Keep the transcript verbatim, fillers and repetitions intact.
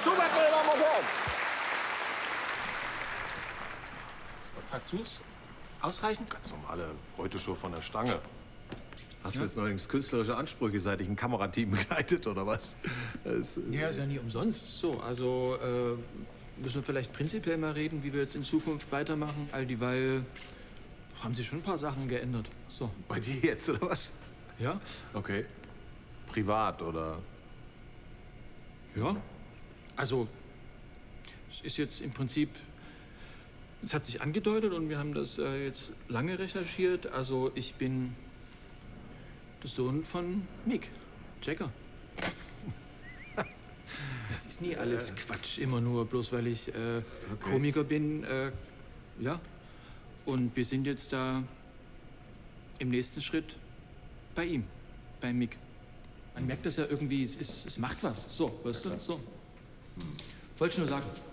Zugab, meine Damen und Herren! Versuch's. Ausreichend? Ganz normale Heute-Show von der Stange. Hast Ja. du jetzt neuerdings künstlerische Ansprüche, seit ich ein Kamerateam begleitet, oder was? Das, äh, Ja, ist ja nie umsonst. So, also äh, müssen wir vielleicht prinzipiell mal reden, wie wir jetzt in Zukunft weitermachen. All dieweil haben sich schon ein paar Sachen geändert. So. Bei dir jetzt, oder was? Ja? Okay. Privat, oder? Ja. Also, es ist jetzt im Prinzip, es hat sich angedeutet und wir haben das äh, jetzt lange recherchiert. Also, ich bin der Sohn von Mick Jagger. Das ist nie alles Quatsch, immer nur bloß weil ich äh, Okay. Komiker bin. Äh, ja. Und wir sind jetzt da im nächsten Schritt bei ihm, bei Mick. Man merkt das ja irgendwie, es, ist, es macht was. So, weißt du? So. Wollte ich nur sagen.